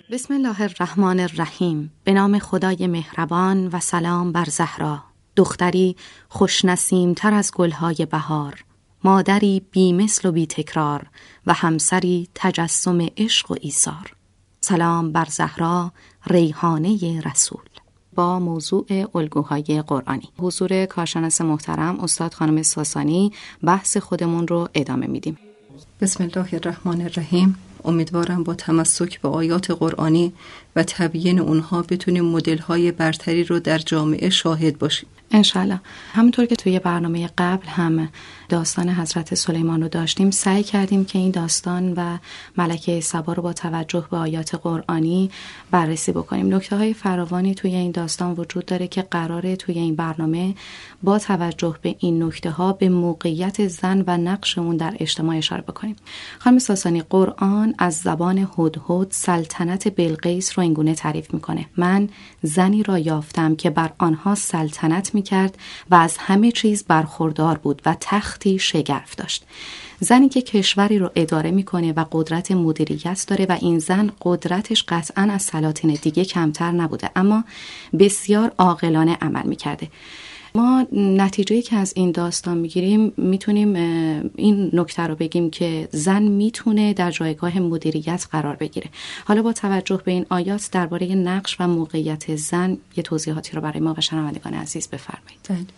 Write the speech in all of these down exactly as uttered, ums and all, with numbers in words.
بسم الله الرحمن الرحیم. به نام خدای مهربان و سلام بر زهرا، دختری خوشنسیم تر از گلهای بهار، مادری بی مثل و بی تکرار و همسری تجسم عشق و ایثار. سلام بر زهرا، ریحانه رسول. با موضوع الگوهای قرآنی. حضور کارشناس محترم استاد خانم ساسانی بحث خودمون رو ادامه میدیم. بسم الله الرحمن الرحیم. امیدوارم با تمسک به آیات قرآنی و تبیین اونها بتونیم مدل‌های برتری رو در جامعه شاهد باشیم. انشالله. همونطور که توی برنامه قبل هم داستان حضرت سلیمان رو داشتیم، سعی کردیم که این داستان و ملکه سبا رو با توجه به آیات قرآنی بررسی بکنیم. نکته‌های فراوانی توی این داستان وجود داره که قراره توی این برنامه با توجه به این نکته‌ها به موقعیت زن و نقش اون در اجتماع اشاره بکنیم. خانم ساسانی، قرآن از زبان هدهد سلطنت بلقیس رو اینگونه تعریف میکنه: من زنی را یافتم که بر آنها سلطنت میکرد و از همه چیز برخوردار بود و تختی شگرف داشت. زنی که کشوری رو اداره میکنه و قدرت مدیریت داره و این زن قدرتش قطعاً از سلاطین دیگه کمتر نبوده، اما بسیار عاقلانه عمل میکرده. ما نتیجه‌ای که از این داستان میگیریم میتونیم این نکته رو بگیم که زن میتونه در جایگاه مدیریت قرار بگیره. حالا با توجه به این آیات درباره نقش و موقعیت زن یه توضیحاتی رو برای ما و شنوندگان عزیز بفرمایید.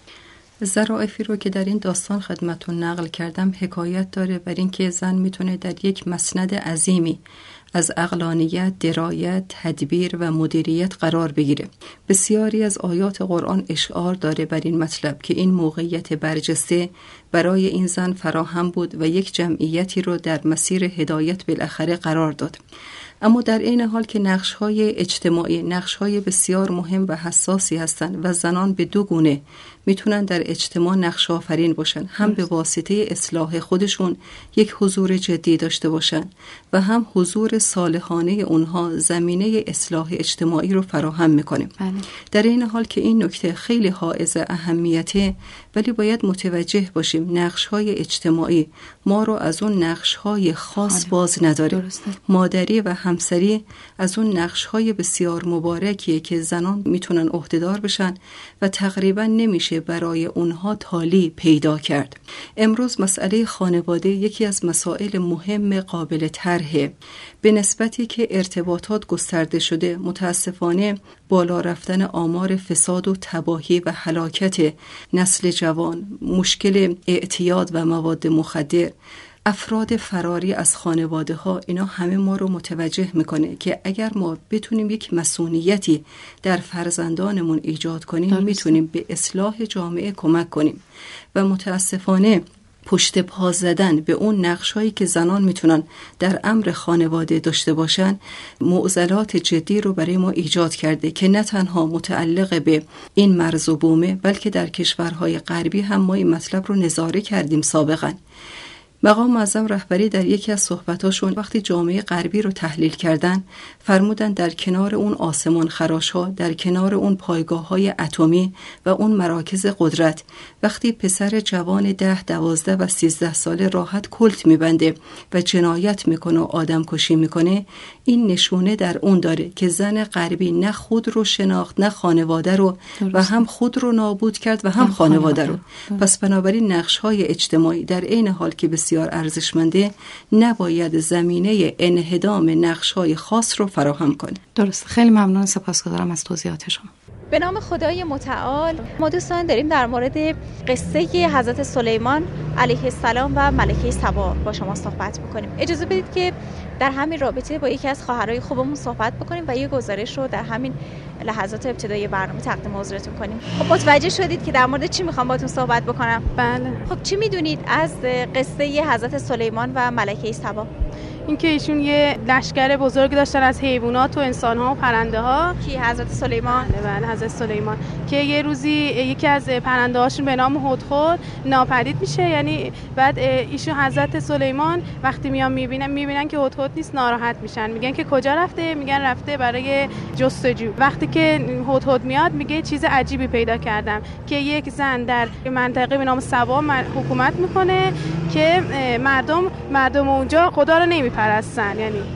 ظرافی رو که در این داستان خدمتتون نقل کردم حکایت داره بر این که زن میتونه در یک مسند عظیمی از عقلانیت، درایت، تدبیر و مدیریت قرار بگیره. بسیاری از آیات قرآن اشعار داره بر این مطلب که این موقعیت برجسته برای این زن فراهم بود و یک جمعیتی رو در مسیر هدایت بالاخره قرار داد. اما در این حال که نقش‌های اجتماعی نقش‌های بسیار مهم و حساسی هستند و زنان به دو گونه میتونن در اجتماع نقش آفرین باشن، هم به واسطه اصلاح خودشون یک حضور جدی داشته باشن و هم حضور صالحانه اونها زمینه اصلاح اجتماعی رو فراهم میکنه. بله. در این حال که این نکته خیلی حائز اهمیته، ولی باید متوجه باشیم نقش‌های اجتماعی ما رو از اون نقش‌های خاص باز نداره. درسته. مادری و همسری از اون نقش‌های بسیار مبارکیه که زنان میتونن عهده‌دار بشن و تقریبا نمیشه برای اونها تالی پیدا کرد. امروز مسئله خانواده یکی از مسائل مهم قابل طرحه. به نسبتی که ارتباطات گسترده شده، متاسفانه بالا رفتن آمار فساد و تباهی و هلاکت نسل جوان، مشکل اعتیاد و مواد مخدر، افراد فراری از خانواده ها، اینا همه ما رو متوجه میکنه که اگر ما بتونیم یک مسئولیتی در فرزندانمون ایجاد کنیم درست. میتونیم به اصلاح جامعه کمک کنیم و متاسفانه پشت پا زدن به اون نقش‌هایی که زنان میتونن در امر خانواده داشته باشن معضلات جدی رو برای ما ایجاد کرده که نه تنها متعلق به این مرز و بومه، بلکه در کشورهای غربی هم ما این مطلب رو نظاره کردیم سابقاً. مقام معظم رهبری در یکی از صحبتاشون وقتی جامعه غربی رو تحلیل کردن فرمودن در کنار اون آسمان خراش‌ها، در کنار اون پایگاه‌های اتمی و اون مراکز قدرت، وقتی پسر جوان ده، دوازده و سیزده ساله راحت کلت میبنده و جنایت میکنه و آدم کشی میکنه، این نشونه در اون داره که زن غربی نه خود رو شناخت نه خانواده رو درست. و هم خود رو نابود کرد و هم, هم خانواده, خانواده رو. پس بنابراین نقش‌های اجتماعی در این حال که بسیار ارزشمنده نباید زمینه انهدام نقش‌های خاص رو فراهم کنه. درست. خیلی ممنون، سپاسگزارم از توضیحات شما. به نام خدای متعال. ما دوستان داریم در مورد قصه حضرت سلیمان علیه السلام و ملکه سبا با شما صحبت می‌کنیم. اجازه بدید که در همین رابطه با یکی از خواهرای خوبمون صحبت بکنیم و یه گزارش رو در همین لحظات ابتدایی برنامه تقدیم حضورتون کنیم. خب متوجه شدید که در مورد چی میخوام باهاتون صحبت بکنم؟ بله. خب چی میدونید از قصه حضرت سلیمان و ملکه سبا؟ اینکه ایشون یه لشکر بزرگ داشتن از حیوانات و انسان‌ها و پرنده‌ها. کی؟ حضرت سلیمان. بله بله حضرت سلیمان که یه روزی یکی از پرنده‌هاشون به نام هدهد ناپدید میشه، یعنی بعد ایشون حضرت سلیمان وقتی میان میبینن میبینن که هدهد نیست ناراحت میشن، میگن که کجا رفته؟ میگن رفته برای جستجو. وقتی که هدهد میاد میگه چیز عجیبی پیدا کردم که یک زن در منطقه به نام سبا حکومت میکنه که مردم مردم اونجا خدا رو نمیپرستن، یعنی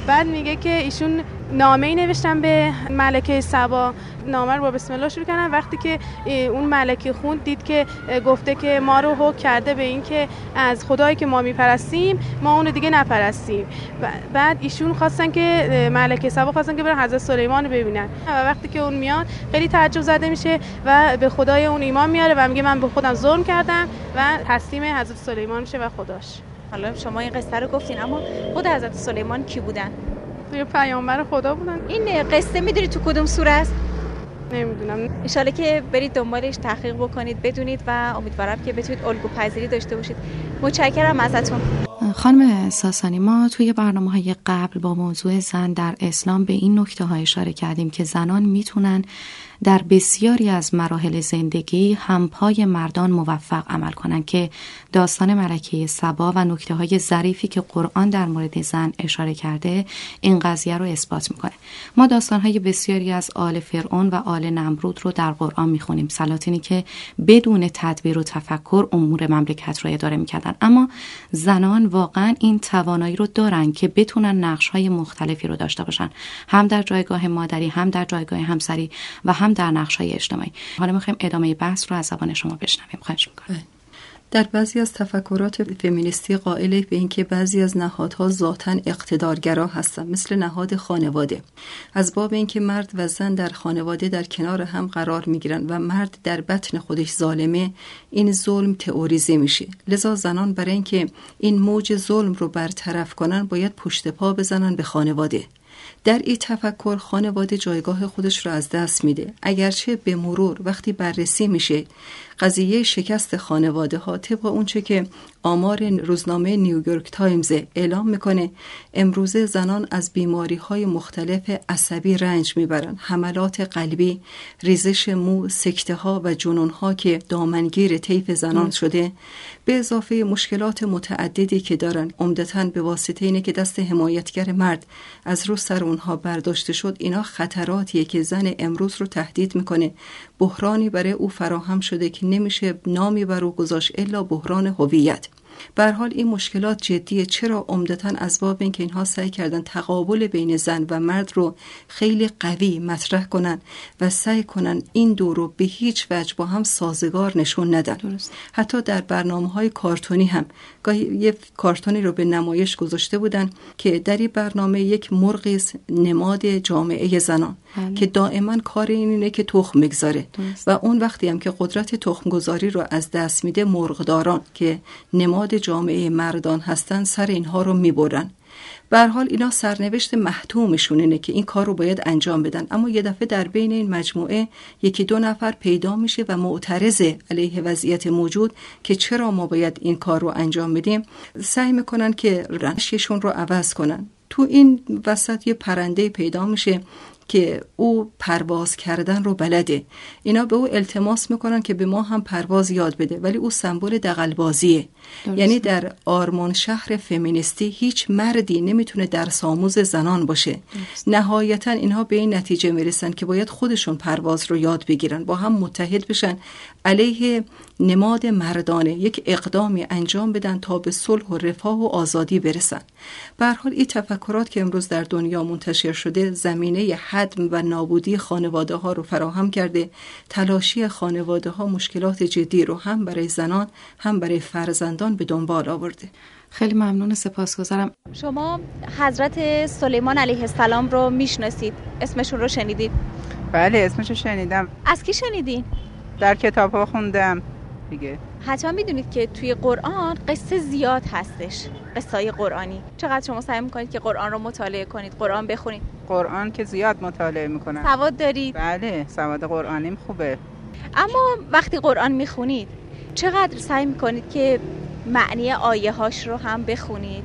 بعد میگه که ایشون نامه‌ای نوشتن به ملکه سبا، نامه رو با بسم الله شروع کردن. وقتی که اون ملکه خوند دید که گفته که ما رو حکم کرده به این که از خدایی که ما میپرستیم ما اون رو دیگه نپرستیم. بعد ایشون خواستن که ملکه سبا خواستن که برن حضرت سلیمان رو ببینن و وقتی که اون میاد خیلی تعجب زده میشه و به خدای اون ایمان میاره و میگه من به خودم ظلم کردم و تسلیم حضرت سلیمان میشه و خداش. حالا شما این قصه رو گفتین، اما خود حضرت سلیمان کی بودن؟ یه پیامبر خدا بودن. این قصه میدونی تو کدوم سوره است؟ نمیدونم. ان شاءالله که برید دنبالش تحقیق بکنید بدونید و امیدوارم که بتونید الگو پذیری داشته باشید. متشکرم ازتون. خانم ساسانی، ما توی برنامه‌های قبل با موضوع زن در اسلام به این نکته ها اشاره کردیم که زنان میتونن در بسیاری از مراحل زندگی همپای مردان موفق عمل کنن که داستان ملکه سبا و نکته های ظریفی که قرآن در مورد زن اشاره کرده این قضیه رو اثبات میکنه. ما داستان های بسیاری از آل فرعون و آل نمرود رو در قرآن میخونیم، سلاطینی که بدون تدبیر و تفکر امور مملکت رو اداره میکردن، اما زنان واقعا این توانایی رو دارن که بتونن نقش های مختلفی رو داشته باشن، هم در جایگاه مادری، هم در جایگاه همسری و هم در نقش‌های اجتماعی. حالا می‌خوایم ادامه بحث رو از زبان شما بشنویم. خواهش می‌کنم. در بعضی از تفکرات فمینیستی قائل به اینکه بعضی از نهادها ذاتاً اقتدارگرا هستند، مثل نهاد خانواده، از باب اینکه مرد و زن در خانواده در کنار هم قرار می‌گیرند و مرد در بطن خودش ظالمه، این ظلم تئوریزه میشه. لذا زنان برای اینکه این موج ظلم رو برطرف کنن باید پشت پا بزنن به خانواده. در این تفکر خانواده جایگاه خودش را از دست میده، اگرچه به مرور وقتی بررسی میشه قضیه شکست خانواده ها طبق اونچه که آمار روزنامه نیویورک تایمز اعلام میکنه، امروزه زنان از بیماری های مختلف عصبی رنج میبرن، حملات قلبی، ریزش مو، سکته ها و جنون ها که دامنگیر طیف زنان شده، به اضافه مشکلات متعددی که دارن، عمدتاً به واسطه اینه که دست حمایتگر مرد از رو سر اونها برداشته شد. اینا خطراتیه که زن امروز رو تهدید میکنه، بحرانی برای او فراهم شده که نمیشه نامی بر او گذاشت الا بحران هویت. به هر حال این مشکلات جدیه. چرا؟ عمدتاً از باب اینکه اینها سعی کردن تقابل بین زن و مرد رو خیلی قوی مطرح کنن و سعی کنن این دو رو به هیچ وجه با هم سازگار نشون ندن. درست. حتی در برنامه‌های کارتونی هم گاهی یک کارتونی رو به نمایش گذاشته بودن که در این برنامه یک مرغی نماد جامعه زنان بله. که دائما کار اینه که تخم بگذاره و اون وقتی هم که قدرت تخم گذاری رو از دست میده، مرغداران که نماد جامعه مردان هستن سر اینها رو میبرن. به هر حال اینا سرنوشت محتومشون اینه که این کار رو باید انجام بدن، اما یه دفعه در بین این مجموعه یکی دو نفر پیدا میشه و معترض علیه وضعیت موجود که چرا ما باید این کار رو انجام بدیم، سعی میکنن که رنششون رو عوض کنن. تو این وسط یه پرنده پیدا میشه که او پرواز کردن رو بلده. اینا به او التماس میکنن که به ما هم پرواز یاد بده، ولی او سمبل دغل‌بازیه. یعنی در آرمان شهر فمینیستی هیچ مردی نمیتونه درس آموز زنان باشه. نهایتا اینها به این نتیجه میرسن که باید خودشون پرواز رو یاد بگیرن، با هم متحد بشن، علیه نماد مردانه یک اقدامی انجام بدن تا به صلح و رفاه و آزادی برسن. به هر حال این تفکرات که امروز در دنیا منتشر شده زمینه هدم و نابودی خانواده ها رو فراهم کرده. تلاشی خانواده ها مشکلات جدی رو هم برای زنان هم برای فرزندان به دنبال آورده. خیلی ممنون، سپاسگزارم. شما حضرت سلیمان علیه السلام رو میشناسید؟ اسمشون رو شنیدید؟ بله، اسمشو شنیدم. از کی شنیدین؟ در کتاب ها خوندم دیگه. حتما میدونید که توی قرآن قصه زیاد هستش، قصه‌های قرآنی. چقدر شما سعی میکنید که قرآن رو مطالعه کنید، قرآن بخونید؟ قرآن که زیاد مطالعه میکنم. سواد دارید؟ بله، سواد قرآنیم خوبه. اما وقتی قرآن میخونید چقدر سعی میکنید که معنی آیه هاش رو هم بخونید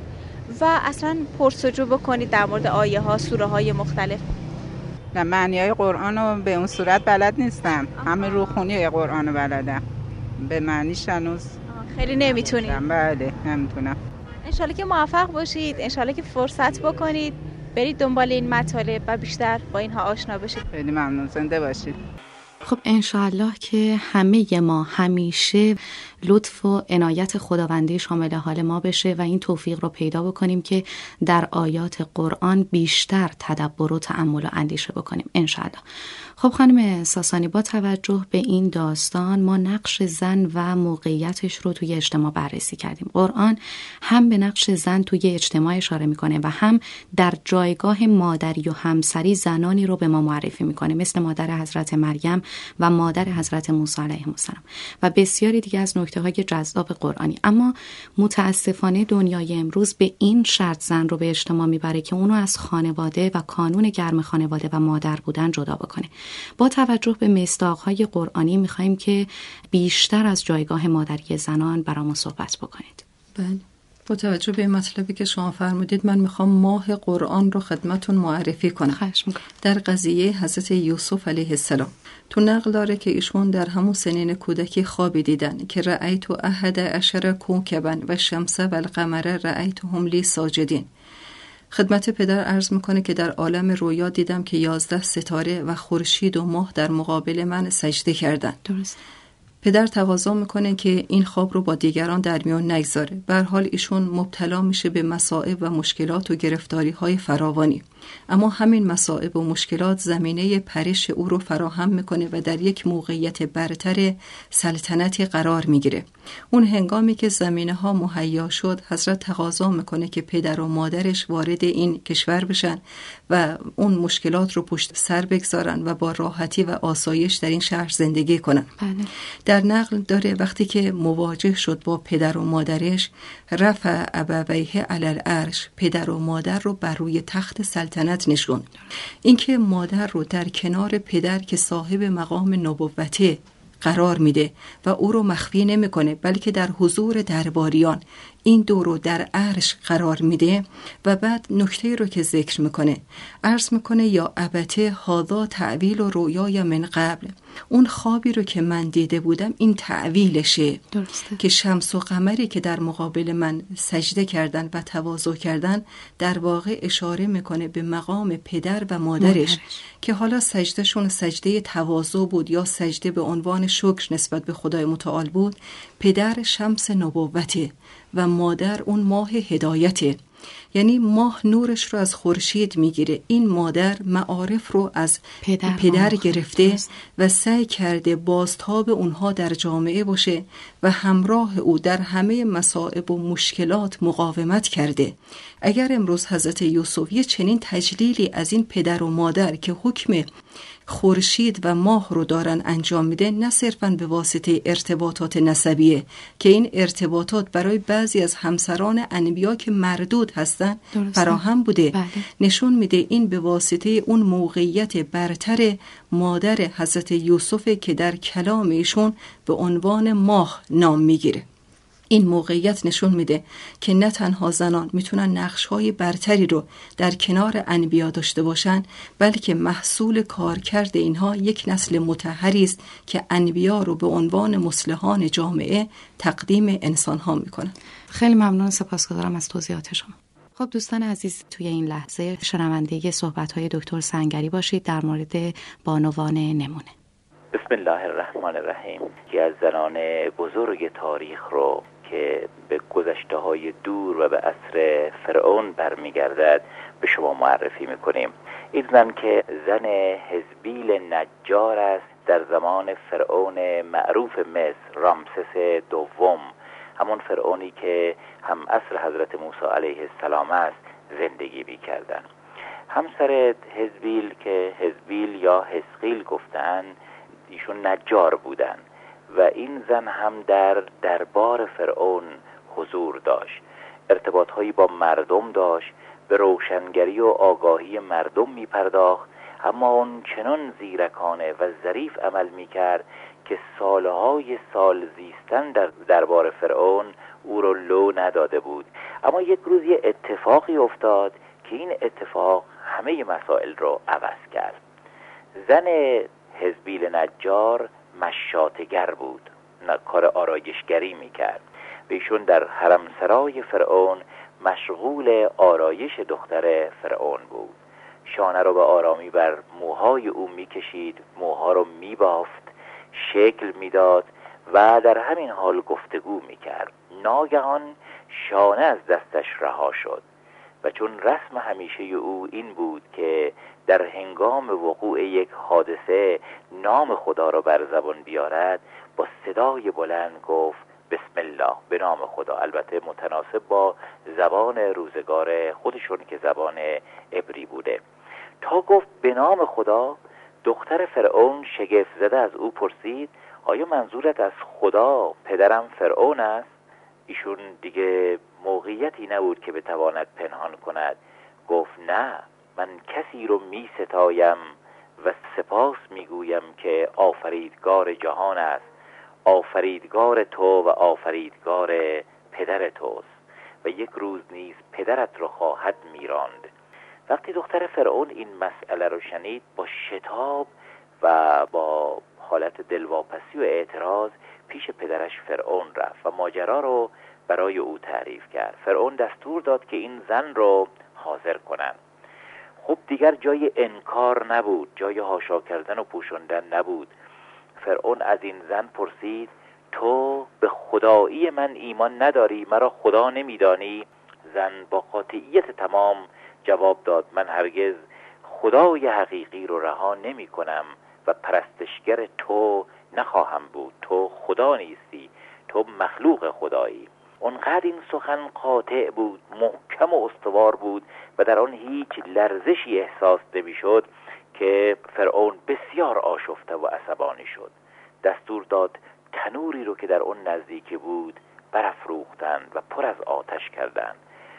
و اصلا پرسجو بکنید در مورد آیه ها، سوره های مختلف؟ نه، معنی های قرآن رو به اون صورت بلد نیستم. همه روخونی قرآن رو بلدم، به معنیش هنوز خیلی نمیتونید؟ بله، نمیتونم. انشالله که موفق باشید، انشالله که فرصت بکنید برید دنبال این مطالب و بیشتر با اینها آشنا بشید. خیلی ممنون، زنده باشید. خب انشاءالله که همه ما همیشه لطف و عنایت خداوندی شامل حال ما بشه و این توفیق رو پیدا بکنیم که در آیات قرآن بیشتر تدبر و تأمل و اندیشه بکنیم انشاءالله. خب خانم ساسانی، با توجه به این داستان ما نقش زن و موقعیتش رو توی اجتماع بررسی کردیم. قرآن هم به نقش زن توی اجتماع اشاره میکنه و هم در جایگاه مادری و همسری زنانی رو به ما معرفی میکنه، مثل مادر حضرت مریم و مادر حضرت موسی علیه السلام و بسیاری دیگه از نکته‌های جذاب قرآنی. اما متاسفانه دنیای امروز به این شرط زن رو به اجتماع میبره که اونو از خانواده و کانون گرم خانواده و مادر بودن جدا بکنه. با توجه به مصداق‌های قرآنی می‌خوایم که بیشتر از جایگاه مادری زنان برامون صحبت بکنید. بله، با توجه به مطلبی که شما فرمودید من میخوام ماه قرآن رو خدمتون معرفی کنم. خواهش میکنم. در قضیه حضرت یوسف علیه السلام تو نقل داره که ایشون در همون سنین کودکی خوابی دیدن که رأیت احد عشر کوکبا و شمس و القمر رأیتهم لی ساجدین. خدمت پدر عرض میکنه که در عالم رویا دیدم که یازده ستاره و خورشید و ماه در مقابل من سجده کردن. درست. پدر تقاضا میکنه که این خواب رو با دیگران در میان نگذاره. به هر حال ایشون مبتلا میشه به مصائب و مشکلات و گرفتاری های فراوانی، اما همین مصائب و مشکلات زمینه پرش او رو فراهم میکنه و در یک موقعیت برتر سلطنتی قرار میگیره. اون هنگامی که زمینه ها مهیا شد، حضرت تقاضا میکنه که پدر و مادرش وارد این کشور بشن و اون مشکلات رو پشت سر بگذارن و با راحتی و آسایش در این شهر زندگی کنن. بله. در نقل داره وقتی که مواجه شد با پدر و مادرش، رفع ابویه علی العرش، پدر و مادر رو بر روی تخت سلطنت نشون. اینکه مادر رو در کنار پدر که صاحب مقام نبوته قرار میده و او رو مخفی نمیکنه، بلکه در حضور درباریان این دو رو در عرش قرار میده. و بعد نکته رو که ذکر میکنه، عرض میکنه یا ابته هذا تعویل و رویای من قبل، اون خوابی رو که من دیده بودم این تعویلشه. درسته. که شمس و قمری که در مقابل من سجده کردن و تواضع کردن در واقع اشاره میکنه به مقام پدر و مادرش, مادرش. که حالا سجدهشون سجده تواضع بود یا سجده به عنوان شکر نسبت به خدای متعال بود. پدر شمس نبوته و مادر اون ماه هدایته، یعنی ماه نورش رو از خورشید میگیره. این مادر معارف رو از پدر, پدر گرفته و سعی کرده بازتاب اونها در جامعه باشه و همراه او در همه مصائب و مشکلات مقاومت کرده. اگر امروز حضرت یوسف یه چنین تجلیلی از این پدر و مادر که حکم خورشید و ماه رو دارن انجام میده، نه صرفاً به واسطه ارتباطات نسبیه که این ارتباطات برای بعضی از همسران انبیا که مردود هستن فراهم بوده. بله. نشون میده این به واسطه اون موقعیت برتر مادر حضرت یوسف که در کلام ایشون به عنوان ماه نام میگیره. این موقعیت نشون میده که نه تنها زنان میتونن نقش‌های برتری رو در کنار انبیا داشته باشن، بلکه محصول کارکرد اینها یک نسل مطهری است که انبیا رو به عنوان مصلحان جامعه تقدیم انسان‌ها میکنن. خیلی ممنون، سپاسگزارم از توضیحات شما. خب دوستان عزیز، توی این لحظه شنونده صحبت‌های دکتر سنگری باشید در مورد بانوان نمونه. بسم الله الرحمن الرحیم. که از زنان بزرگ تاریخ رو که به گذشته‌های دور و به عصر فرعون برمیگردد به شما معرفی میکنیم. این زن که زن حزبیل نجار است در زمان فرعون معروف مصر رامسس دوم، همون فرعونی که هم عصر حضرت موسی علیه السلام است زندگی میکردن. همسر حزبیل که حزبیل یا حزقیل گفتن، ایشون نجار بودن و این زن هم در دربار فرعون حضور داشت، ارتباطهایی با مردم داشت، به روشنگری و آگاهی مردم می پرداخت، اما اون چنان زیرکانه و ظریف عمل می کرد که سالهای سال زیستن در دربار فرعون او رو لو نداده بود. اما یک روز یه اتفاقی افتاد که این اتفاق همه مسائل رو عوض کرد. زن حزبیل نجار مشاتگر بود، کار آرایشگری میکرد و ایشون در حرم سرای فرعون مشغول آرایش دختر فرعون بود. شانه رو به آرامی بر موهای او میکشید، موها رو میبافت، شکل میداد و در همین حال گفتگو میکرد. ناگهان شانه از دستش رها شد و چون رسم همیشه او این بود که در هنگام وقوع یک حادثه نام خدا را بر زبان بیارد، با صدای بلند گفت بسم الله، به نام خدا، البته متناسب با زبان روزگار خودشون که زبان عبری بوده. تا گفت به نام خدا، دختر فرعون شگفت زده از او پرسید آیا منظورت از خدا پدرم فرعون است؟ ایشون دیگه موقعیتی نبود که بتواند پنهان کند. گفت نه، من کسی رو می ستایم و سپاس می گویم که آفریدگار جهان است، آفریدگار تو و آفریدگار پدر توست و یک روز نیز پدرت را خواهد میراند. وقتی دختر فرعون این مسئله رو شنید، با شتاب و با حالت دلواپسی و اعتراض پیش پدرش فرعون رفت و ماجرا رو برای او تعریف کرد. فرعون دستور داد که این زن رو حاضر کنن. خب دیگر جای انکار نبود، جای حاشا کردن و پوشوندن نبود. فرعون از این زن پرسید تو به خدایی من ایمان نداری، مرا خدا نمیدانی؟ زن با قاطعیت تمام جواب داد من هرگز خدای حقیقی رو رها نمی کنم و پرستشگر تو نخواهم بود. تو خدا نیستی، تو مخلوق خدایی. اونقدر این سخن قاطع بود، محکم و استوار بود و در آن هیچ لرزشی احساس نمی شد که فرعون بسیار آشفته و عصبانی شد. دستور داد تنوری رو که در اون نزدیکی بود برافروختند و پر از آتش کردند.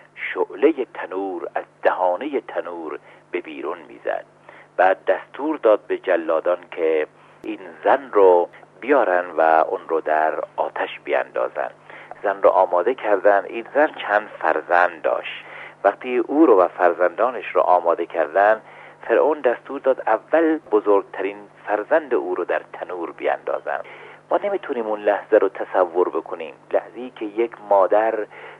شعله تنور از دهانه تنور به بیرون میزد. بعد دستور داد به جلادان که این زن رو بیارن و اون رو در آتش بیاندازن. زن رو آماده کردن. این زن چند فرزند داشت. وقتی او رو و فرزندانش رو آماده کردن، فرعون دستور داد اول بزرگترین فرزند او رو در تنور بیاندازن. ما نمیتونیم اون لحظه رو تصور بکنیم، لحظه‌ای که یک مادر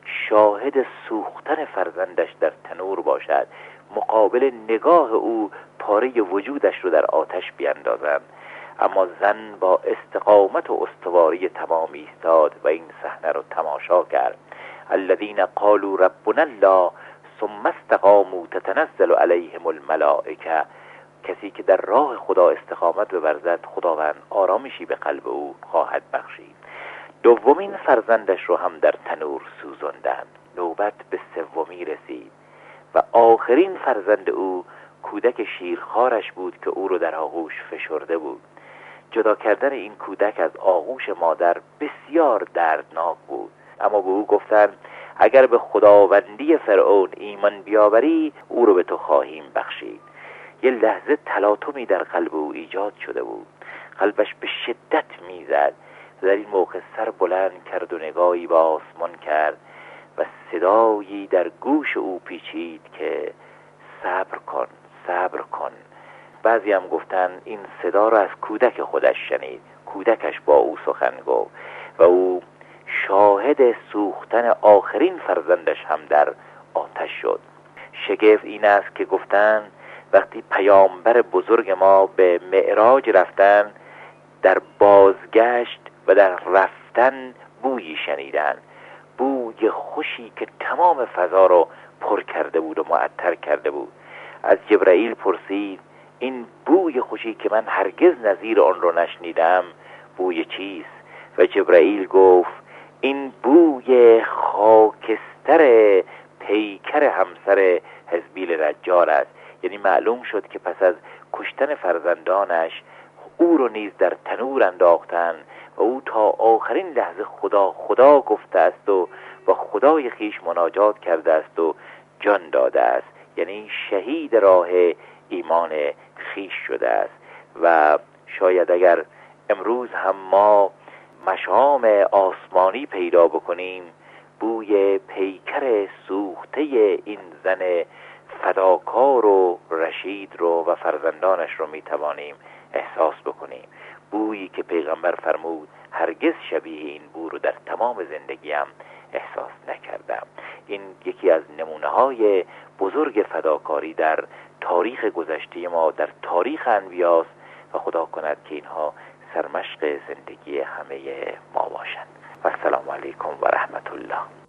شاهد سوختن فرزندش در تنور باشد، مقابل نگاه او پاره وجودش رو در آتش بیاندازند. اما زن با استقامت و استواری تمام ایستاد و این صحنه رو تماشا کرد. الذين قالوا ربنا الله ثم استقاموا تتنزل عليهم الملائکه. کسی که در راه خدا استقامت بورزد، خداوند آرامشی به قلب او خواهد بخشید. دومین فرزندش رو هم در تنور سوزاندند. نوبت به سومی رسید و آخرین فرزند او کودک شیرخوارش بود که او رو در آغوش فشرده بود. جدا کردن این کودک از آغوش مادر بسیار دردناک بود، اما به او گفتند اگر به خداوندی فرعون ایمان بیاوری او رو به تو خواهیم بخشید. یه لحظه تلاطمی در قلب او ایجاد شده بود. قلبش به شدت میزد. در این موقع سر بلند کرد و نگاهی به آسمان کرد و صدایی در گوش او پیچید که صبر کن، صبر کن. بعضی هم گفتن این صدا را از کودک خودش شنید. کودکش با او سخن گفت و او شاهد سوختن آخرین فرزندش هم در آتش شد. شگفت این است که گفتن وقتی پیامبر بزرگ ما به معراج رفتن، در بازگشت و در رفتن بویی شنیدن، بوی خوشی که تمام فضا رو پر کرده بود و معطر کرده بود. از جبرائیل پرسید این بوی خوشی که من هرگز نظیر آن رو نشنیدم بوی چیست؟ و جبرائیل گفت این بوی خاکستر پیکر همسر حزبیل نجار است. یعنی معلوم شد که پس از کشتن فرزندانش او رو نیز در تنور انداختن و او تا آخرین لحظه خدا خدا گفته است و با خدای خیش مناجات کرده است و جان داده است. یعنی شهید راه ایمان خیش شده است. و شاید اگر امروز هم ما مشام آسمانی پیدا بکنیم، بوی پیکر سوخته این زن فداکار و رشید رو و فرزندانش رو میتوانیم احساس بکنیم. بویی که پیغمبر فرمود هرگز شبیه این بو رو در تمام زندگیم احساس نکردم. این یکی از نمونه‌های بزرگ فداکاری در تاریخ گذشته ما، در تاریخ انبیاست و خدا کند که اینها سرمشق زندگی همه ما باشند. و السلام علیکم و رحمت الله.